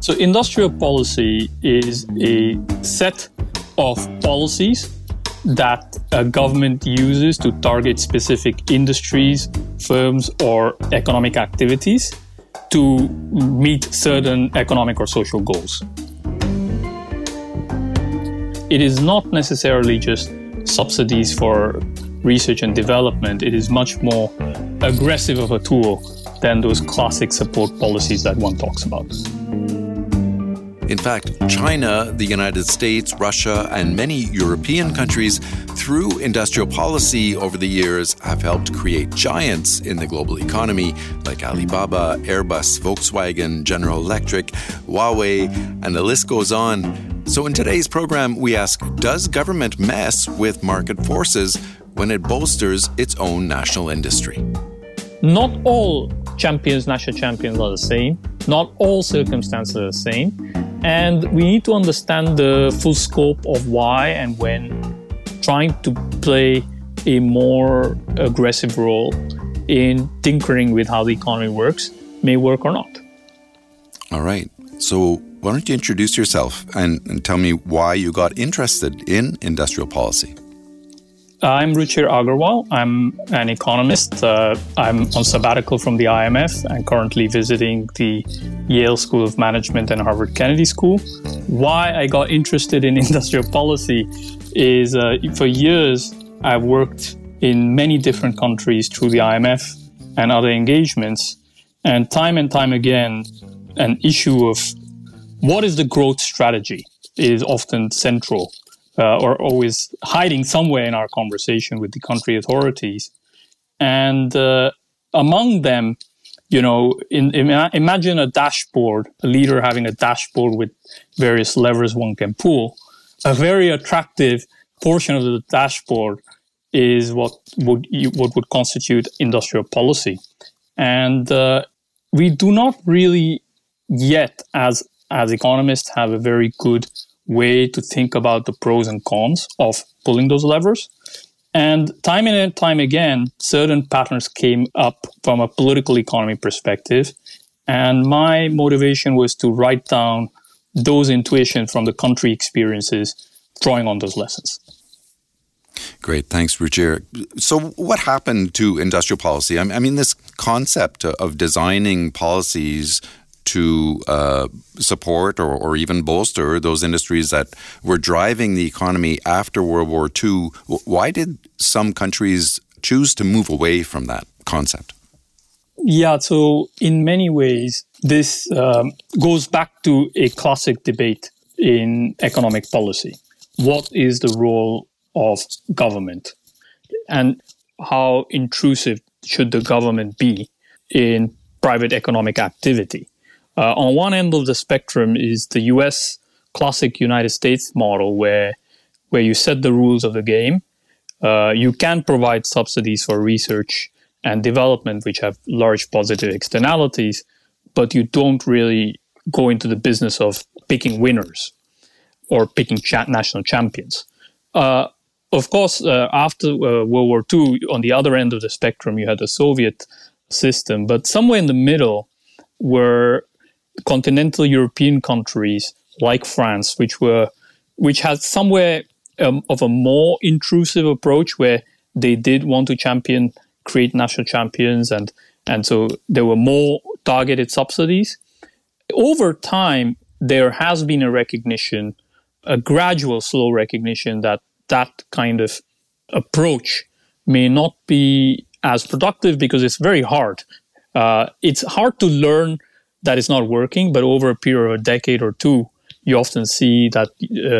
So industrial policy is a set of policies that a government uses to target specific industries, firms, or economic activities to meet certain economic or social goals. It is not necessarily just subsidies for research and development. It is much more aggressive of a tool than those classic support policies that one talks about. In fact, China, the United States, Russia, and many European countries, through industrial policy over the years, have helped create giants in the global economy like Alibaba, Airbus, Volkswagen, General Electric, Huawei, and the list goes on. So in today's program, we ask, does government mess with market forces when it bolsters its own national industry? Not all national champions are the same. Not all circumstances are the same. And we need to understand the full scope of why and when trying to play a more aggressive role in tinkering with how the economy works may work or not. All right. So why don't you introduce yourself and tell me why you got interested in industrial policy? I'm Ruchir Agarwal. I'm an economist. I'm on sabbatical from the IMF and currently visiting the Yale School of Management and Harvard Kennedy School. Why I got interested in industrial policy is for years I've worked in many different countries through the IMF and other engagements. And time again, an issue of what is the growth strategy is often central. Or always hiding somewhere in our conversation with the country authorities. And among them, imagine a dashboard, a leader having a dashboard with various levers one can pull. A very attractive portion of the dashboard is what would constitute industrial policy. And we do not really yet, as economists, have a very good way to think about the pros and cons of pulling those levers. And time and time again, certain patterns came up from a political economy perspective. And my motivation was to write down those intuitions from the country experiences, drawing on those lessons. Great. Thanks, Ruchir. So what happened to industrial policy? I mean, this concept of designing policies to support or even bolster those industries that were driving the economy after World War II. Why did some countries choose to move away from that concept? Yeah, so in many ways, this goes back to a classic debate in economic policy. What is the role of government? And how intrusive should the government be in private economic activity? On one end of the spectrum is the US classic United States model where you set the rules of the game. You can provide subsidies for research and development, which have large positive externalities, but you don't really go into the business of picking winners or picking national champions. Of course, after World War II, on the other end of the spectrum, you had the Soviet system, but somewhere in the middle were continental European countries like France, which had somewhere of a more intrusive approach where they did want to create national champions, and so there were more targeted subsidies. Over time, there has been a recognition, a gradual, slow recognition that kind of approach may not be as productive because it's very hard. It's hard to learn that it's not working, but over a period of a decade or two, you often see that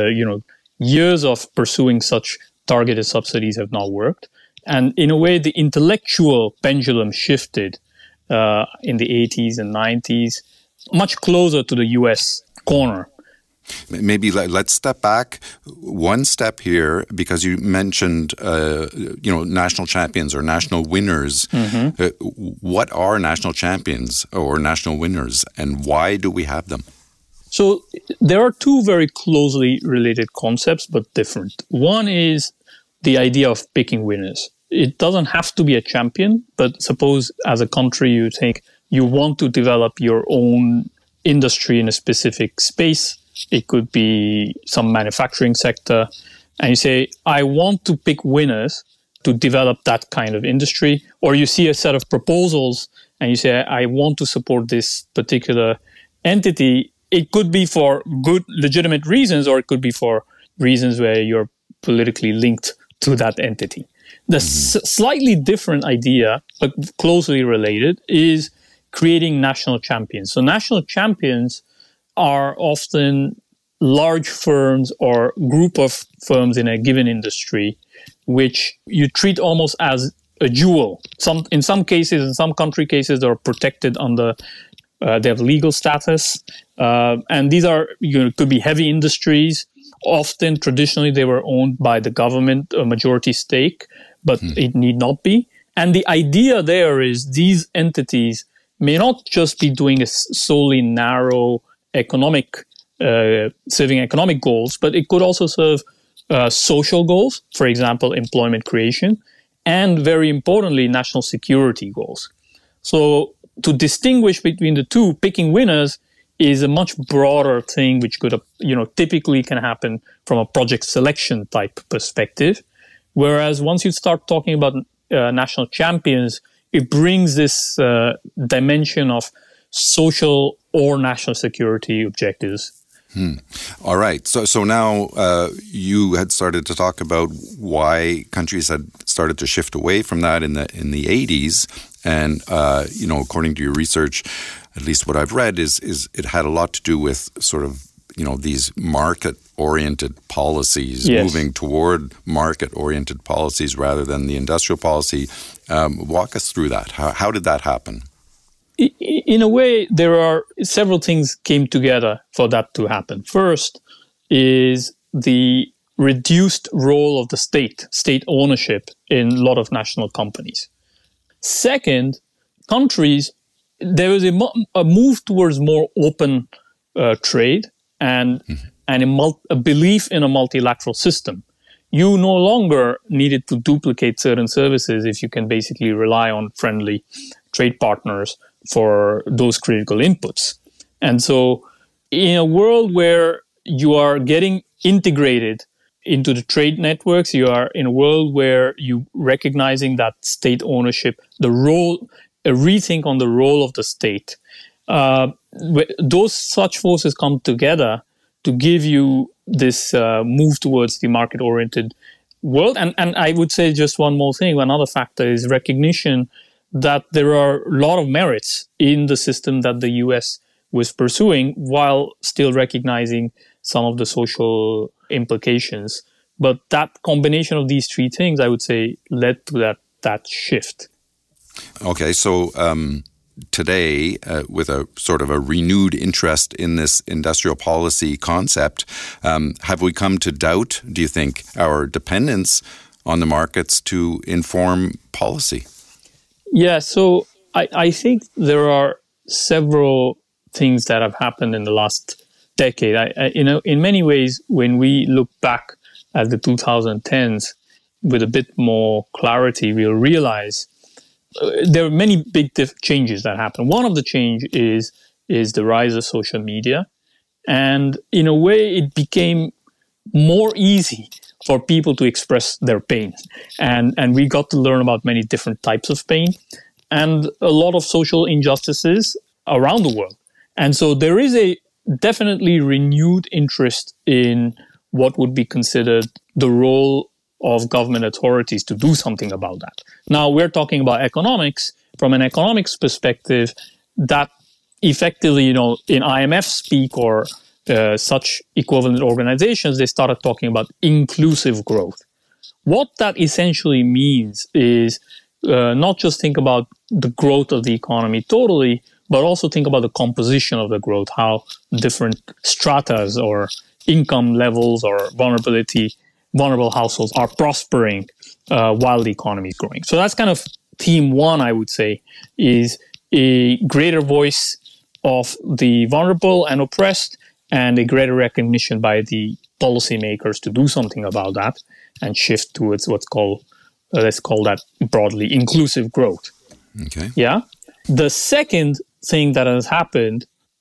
years of pursuing such targeted subsidies have not worked. And in a way, the intellectual pendulum shifted in the 80s and 90s, much closer to the US corner. Maybe let's step back one step here, because you mentioned, national champions or national winners. Mm-hmm. What are national champions or national winners, and why do we have them? So there are two very closely related concepts, but different. One is the idea of picking winners. It doesn't have to be a champion, but suppose as a country you think you want to develop your own industry in a specific space. It could be some manufacturing sector. And you say, I want to pick winners to develop that kind of industry. Or you see a set of proposals and you say, I want to support this particular entity. It could be for good, legitimate reasons, or it could be for reasons where you're politically linked to that entity. The slightly different idea, but closely related, is creating national champions. So national champions are often large firms or group of firms in a given industry, which you treat almost as a jewel. In some cases, in some country cases, they're protected under, they have legal status. And these are, could be heavy industries. Often, traditionally, they were owned by the government, a majority stake, but it need not be. And the idea there is these entities may not just be doing a solely narrow economic, serving economic goals, but it could also serve social goals, for example, employment creation, and very importantly, national security goals. So to distinguish between the two, picking winners is a much broader thing, which could, typically can happen from a project selection type perspective. Whereas once you start talking about national champions, it brings this dimension of social or national security objectives. All right. So now you had started to talk about why countries had started to shift away from that in the 80s. And, according to your research, at least what I've read is it had a lot to do with sort of, these market-oriented policies, moving toward market-oriented policies rather than the industrial policy. Walk us through that. How did that happen? In a way, there are several things came together for that to happen. First is the reduced role of the state ownership in a lot of national companies. Second, countries, there was a move towards more open trade and a belief in a multilateral system. You no longer needed to duplicate certain services if you can basically rely on friendly trade partners for those critical inputs. And so in a world where you are getting integrated into the trade networks, you are in a world where you recognizing that state ownership, the role, a rethink on the role of the state. Those such forces come together to give you this move towards the market-oriented world. And I would say just one more thing. Another factor is recognition that there are a lot of merits in the system that the US was pursuing while still recognizing some of the social implications. But that combination of these three things, I would say, led to that shift. Okay, so today, with a sort of a renewed interest in this industrial policy concept, have we come to doubt, do you think, our dependence on the markets to inform policy? Yeah, so I think there are several things that have happened in the last decade. In many ways, when we look back at the 2010s with a bit more clarity, we'll realize there are many big changes that happen. One of the change is the rise of social media. And in a way, it became more easy for people to express their pain. And we got to learn about many different types of pain and a lot of social injustices around the world. And so there is a definitely renewed interest in what would be considered the role of government authorities to do something about that. Now, we're talking about economics. From an economics perspective, that effectively, in IMF speak or such equivalent organizations, they started talking about inclusive growth. What that essentially means is not just think about the growth of the economy totally, but also think about the composition of the growth, how different stratas or income levels or vulnerable households are prospering while the economy is growing. So that's kind of theme one, I would say, is a greater voice of the vulnerable and oppressed and a greater recognition by the policymakers to do something about that and shift towards what's called, let's call that broadly, inclusive growth. Okay. Yeah. The second thing that has happened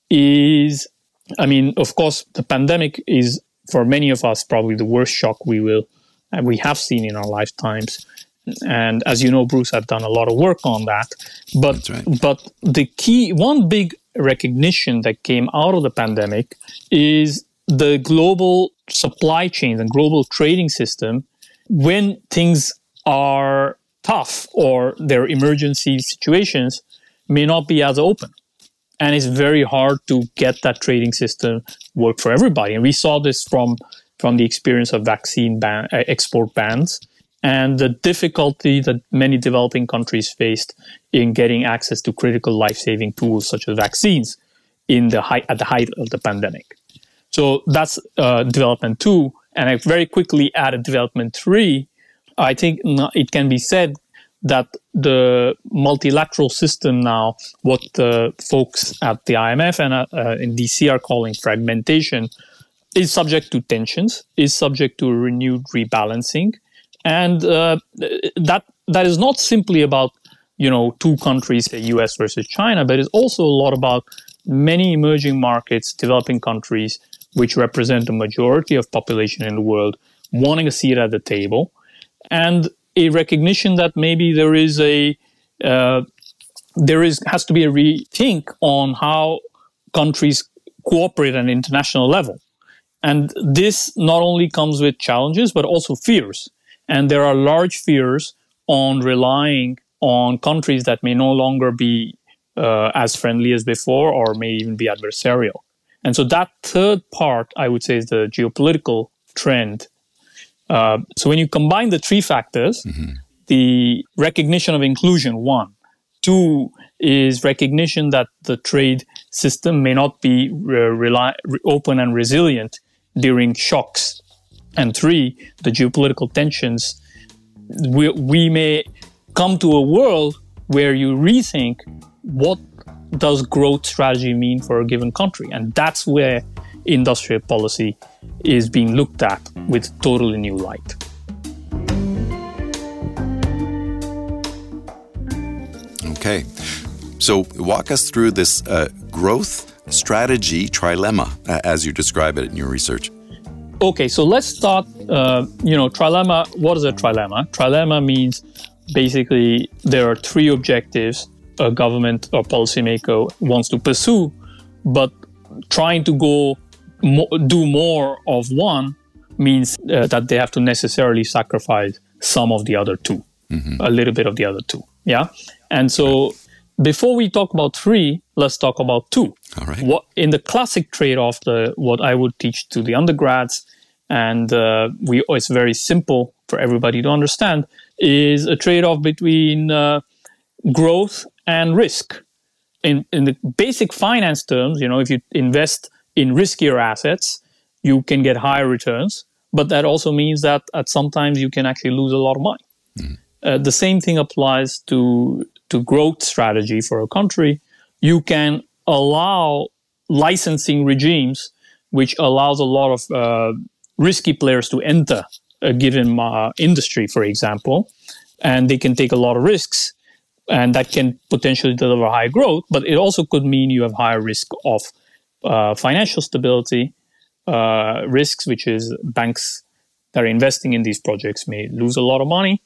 is, I mean, of course, the pandemic is, for many of us, probably the worst shock we have seen in our lifetimes. And as you know, Bruce, I've done a lot of work on that. But That's right. But the key, one big recognition that came out of the pandemic is the global supply chains and global trading system. When things are tough or there are emergency situations, may not be as open. And it's very hard to get that trading system work for everybody. And we saw this from the experience of vaccine export bans and the difficulty that many developing countries faced in getting access to critical life-saving tools such as vaccines at the height of the pandemic. So that's development 2. And I very quickly added development 3. I think it can be said that the multilateral system now, what the folks at the IMF and in DC are calling fragmentation, is subject to tensions, is subject to a renewed rebalancing. And that is not simply about, two countries, say US versus China, but it's also a lot about many emerging markets, developing countries, which represent the majority of population in the world, wanting a seat at the table, and a recognition that maybe has to be a rethink on how countries cooperate at an international level. And this not only comes with challenges, but also fears. And there are large fears on relying on countries that may no longer be as friendly as before or may even be adversarial. And so that third part, I would say, is the geopolitical trend. So when you combine the 3 factors, the recognition of inclusion, 1. 2 is recognition that the trade system may not be open and resilient during shocks. And 3, the geopolitical tensions. We may come to a world where you rethink what does growth strategy mean for a given country. And that's where industrial policy is being looked at with totally new light. Okay. So walk us through this growth strategy trilemma, as you describe it in your research. Okay, so let's start, trilemma. What is a trilemma? Trilemma means basically there are 3 objectives a government or policymaker wants to pursue, but trying to do more of one means that they have to necessarily sacrifice some of the other 2, a little bit of the other 2. Yeah. And so before we talk about 3, let's talk about 2. All right. What in the classic trade-off, what I would teach to the undergrads, and it's very simple for everybody to understand, is a trade-off between growth and risk. In the basic finance terms, if you invest in riskier assets, you can get higher returns, but that also means that at sometimes you can actually lose a lot of money. The same thing applies to growth strategy for a country. You can allow licensing regimes, which allows a lot of risky players to enter a given industry, for example, and they can take a lot of risks, and that can potentially deliver high growth, but it also could mean you have higher risk of financial stability risks, which is banks that are investing in these projects may lose a lot of money,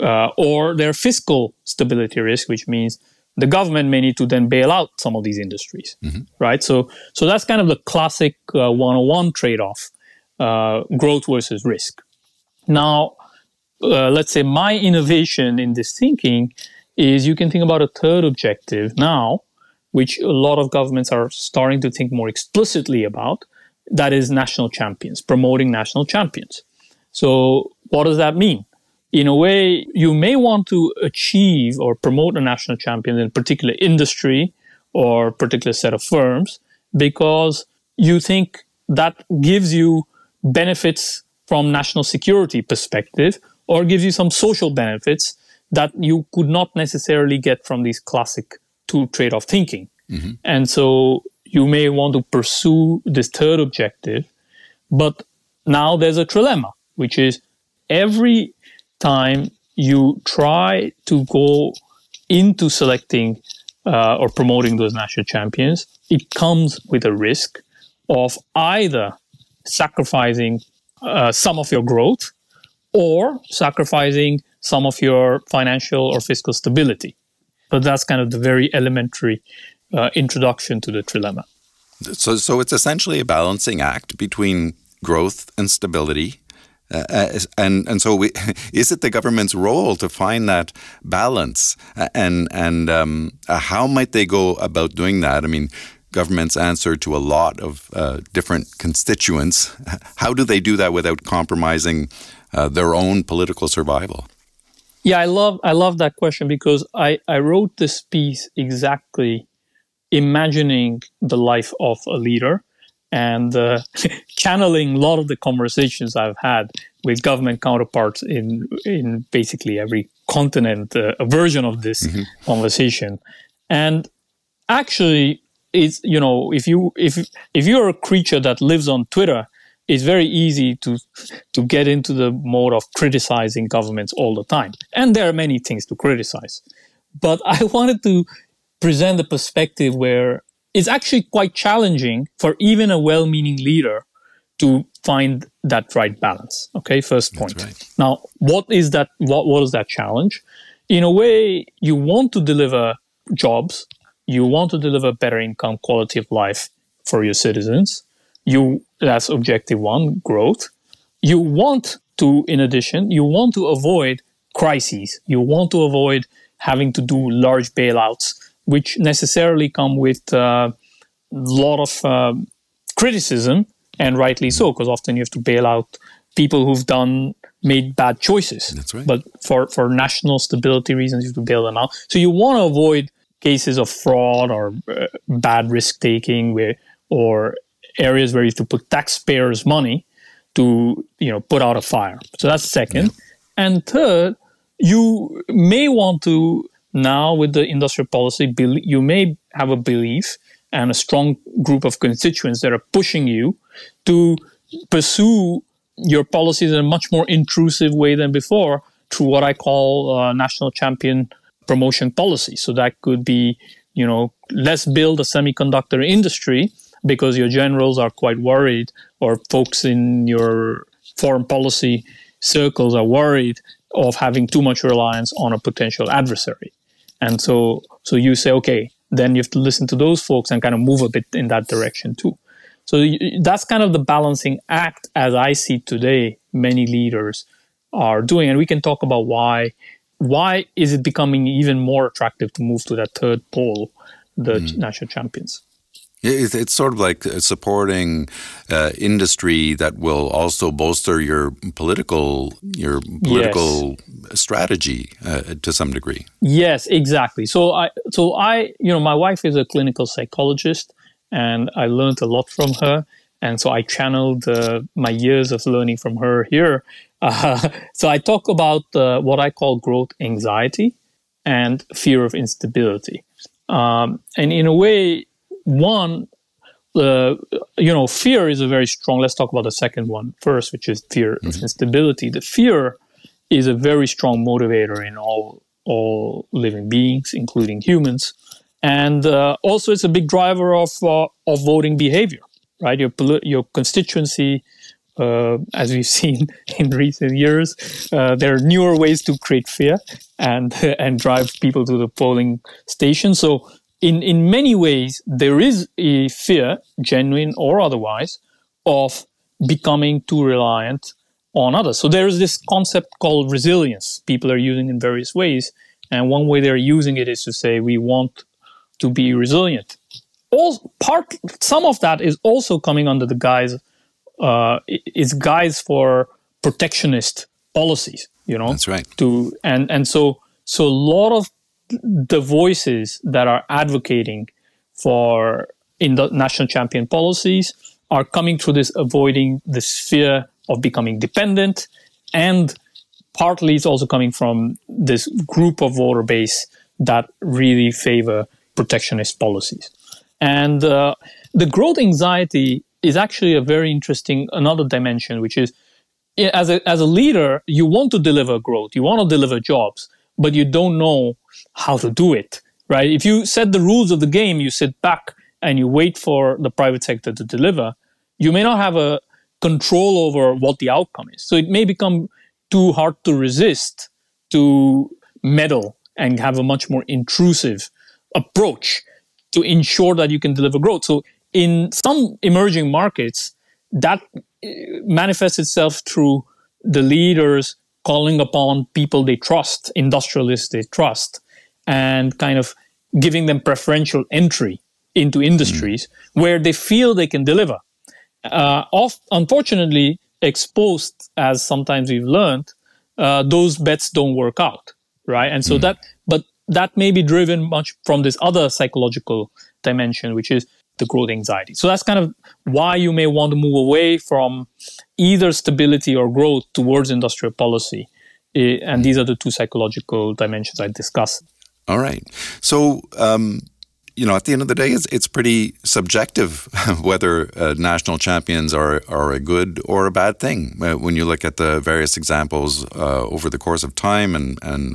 or their fiscal stability risk, which means the government may need to then bail out some of these industries, right? So that's kind of the classic 101 trade-off, growth versus risk. Now, let's say my innovation in this thinking is you can think about a third objective now, which a lot of governments are starting to think more explicitly about, that is national champions, promoting national champions. So what does that mean? In a way, you may want to achieve or promote a national champion in a particular industry or particular set of firms because you think that gives you benefits from national security perspective or gives you some social benefits that you could not necessarily get from these classic 2 trade-off thinking. And so you may want to pursue this third objective, but now there's a trilemma, which is every time you try to go into selecting or promoting those national champions, it comes with a risk of either sacrificing some of your growth or sacrificing some of your financial or fiscal stability. But that's kind of the very elementary introduction to the trilemma. So it's essentially a balancing act between growth and stability. And so is it the government's role to find that balance? And how might they go about doing that? I mean, governments answer to a lot of different constituents. How do they do that without compromising their own political survival? Yeah, I love that question, because I wrote this piece exactly imagining the life of a leader and channeling a lot of the conversations I've had with government counterparts in basically every continent, a version of this conversation. And actually, it's, you know, if you're a creature that lives on Twitter, it's very easy to get into the mode of criticizing governments all the time. And there are many things to criticize. But I wanted to present the perspective where it's actually quite challenging for even a well-meaning leader to find that right balance. Okay, first point. That's right. Now, what is that? What is that challenge? In a way, you want to deliver jobs, you want to deliver better income, quality of life for your citizens. That's objective one, growth. You want to, in addition, you want to avoid crises. You want to avoid having to do large bailouts, which necessarily come with a lot of criticism, and rightly so, because often you have to bail out people who've made bad choices. That's right. But for national stability reasons, you have to bail them out. So you want to avoid cases of fraud or bad risk taking, or areas where you have to put taxpayers' money to put out a fire. So that's second. Yeah. And third, you may want to, now with the industrial policy, you may have a belief and a strong group of constituents that are pushing you to pursue your policies in a much more intrusive way than before through what I call national champion promotion policy. So that could be, let's build a semiconductor industry because your generals are quite worried, or folks in your foreign policy circles are worried of having too much reliance on a potential adversary. And so you say, okay, then you have to listen to those folks and kind of move a bit in that direction too. So that's kind of the balancing act, as I see today, many leaders are doing. And we can talk about why is it becoming even more attractive to move to that third pole, the national champions. It's sort of like supporting industry that will also bolster your political strategy to some degree. Yes, exactly. So I, my wife is a clinical psychologist, and I learned a lot from her. And so I channeled my years of learning from her here. So I talk about what I call growth anxiety and fear of instability. And in a way, one, fear is a very strong, let's talk about the second one first, which is fear of instability. The fear is a very strong motivator in all living beings, including humans. And also it's a big driver of voting behavior, right? Your constituency, as we've seen in recent years, there are newer ways to create fear and drive people to the polling station. So in many ways, there is a fear, genuine or otherwise, of becoming too reliant on others. So there is this concept called resilience. People are using in various ways. And one way they're using it is to say, we want to be resilient. Some of that is also coming under the guise, for protectionist policies, That's right. So a lot of the voices that are advocating in the national champion policies are coming through this, avoiding this fear of becoming dependent, and partly it's also coming from this group of voter base that really favor protectionist policies. And the growth anxiety is actually a very interesting another dimension, which is as a leader, you want to deliver growth, you want to deliver jobs, but you don't know how to do it right? If you set the rules of the game, you sit back and you wait for the private sector to deliver, you may not have a control over what the outcome is. So it may become too hard to resist to meddle and have a much more intrusive approach to ensure that you can deliver growth. So in some emerging markets, that manifests itself through the leaders calling upon people they trust, industrialists they trust, and kind of giving them preferential entry into industries where they feel they can deliver. Unfortunately, exposed, as sometimes we've learned, those bets don't work out, right? And so that may be driven much from this other psychological dimension, which is the growth anxiety. So that's kind of why you may want to move away from either stability or growth towards industrial policy. And these are the two psychological dimensions I discussed. All right. So, at the end of the day, it's pretty subjective whether national champions are a good or a bad thing when you look at the various examples over the course of time and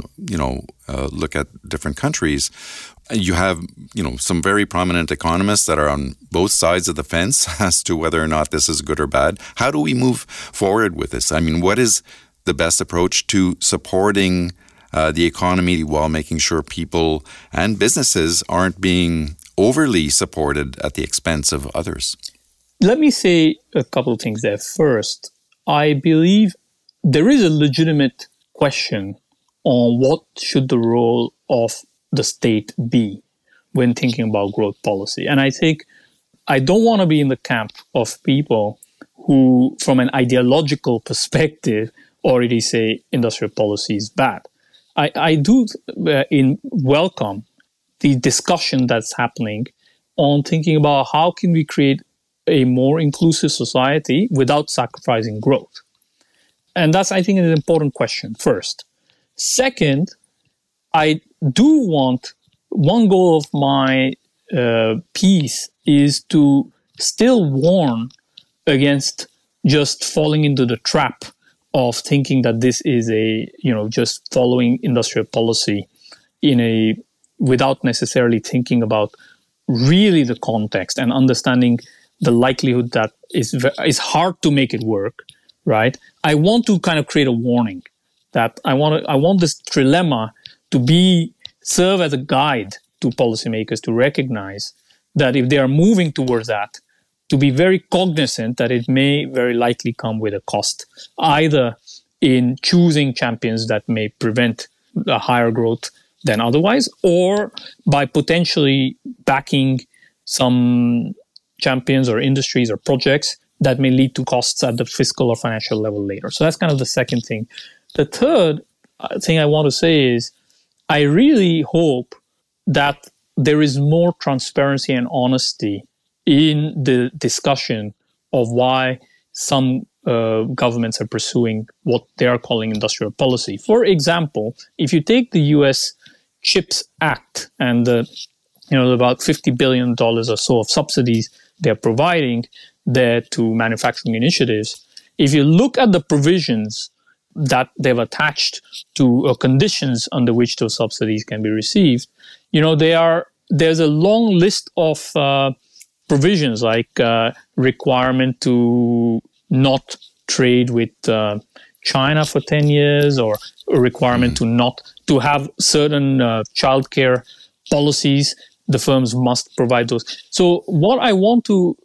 look at different countries. You have, some very prominent economists that are on both sides of the fence as to whether or not this is good or bad. How do we move forward with this? I mean, what is the best approach to supporting the economy while making sure people and businesses aren't being overly supported at the expense of others? Let me say a couple of things there. First, I believe there is a legitimate question on what should the role of the state be when thinking about growth policy. And I think I don't want to be in the camp of people who, from an ideological perspective, already say industrial policy is bad. I do welcome the discussion that's happening on thinking about how can we create a more inclusive society without sacrificing growth. And that's, I think, an important question, first. Second, I do want, one goal of my piece is to still warn against just falling into the trap of thinking that this is just following industrial policy without necessarily thinking about really the context and understanding the likelihood that it's hard to make it work, right? I want to kind of create a warning that I want this trilemma to serve as a guide to policymakers to recognize that if they are moving towards that, to be very cognizant that it may very likely come with a cost, either in choosing champions that may prevent a higher growth than otherwise, or by potentially backing some champions or industries or projects that may lead to costs at the fiscal or financial level later. So that's kind of the second thing. The third thing I want to say is I really hope that there is more transparency and honesty in the discussion of why some governments are pursuing what they are calling industrial policy. For example, if you take the U.S. CHIPS Act and about $50 billion or so of subsidies they're providing there to manufacturing initiatives, if you look at the provisions that they've attached to conditions under which those subsidies can be received, there's a long list of provisions like requirement to not trade with China for 10 years or a requirement to have certain childcare policies. The firms must provide those. So what I want to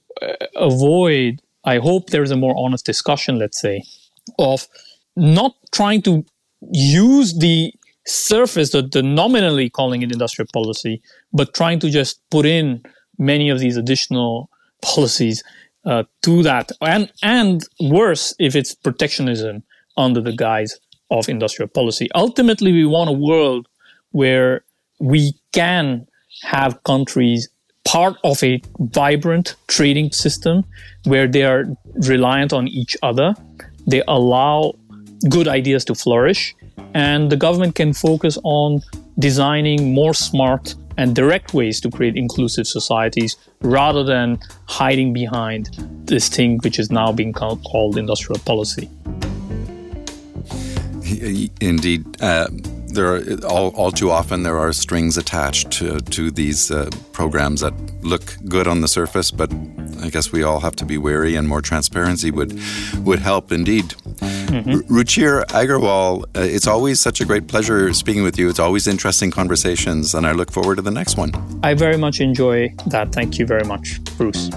avoid, I hope there is a more honest discussion, let's say, of not trying to use the surface, the nominally calling it industrial policy, but trying to just put in many of these additional policies to that. And worse, if it's protectionism under the guise of industrial policy. Ultimately, we want a world where we can have countries part of a vibrant trading system where they are reliant on each other. They allow good ideas to flourish, and the government can focus on designing more smart and direct ways to create inclusive societies rather than hiding behind this thing which is now being called industrial policy. Indeed. there are all too often there are strings attached to these programs that look good on the surface, but I guess we all have to be wary, and more transparency would help indeed. Mm-hmm. Ruchir Agarwal, it's always such a great pleasure speaking with you. It's always interesting conversations, and I look forward to the next one. I very much enjoy that. Thank you very much, Bruce.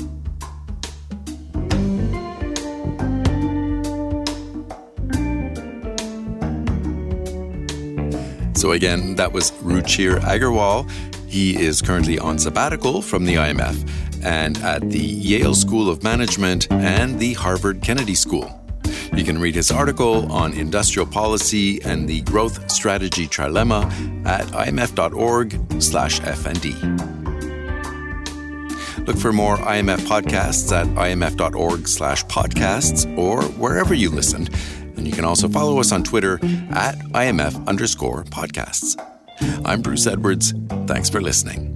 So again, that was Ruchir Agarwal. He is currently on sabbatical from the IMF and at the Yale School of Management and the Harvard Kennedy School. You can read his article on industrial policy and the growth strategy trilemma at imf.org/FND. Look for more IMF podcasts at imf.org/podcasts or wherever you listen. And you can also follow us on Twitter at IMF_podcasts. I'm Bruce Edwards. Thanks for listening.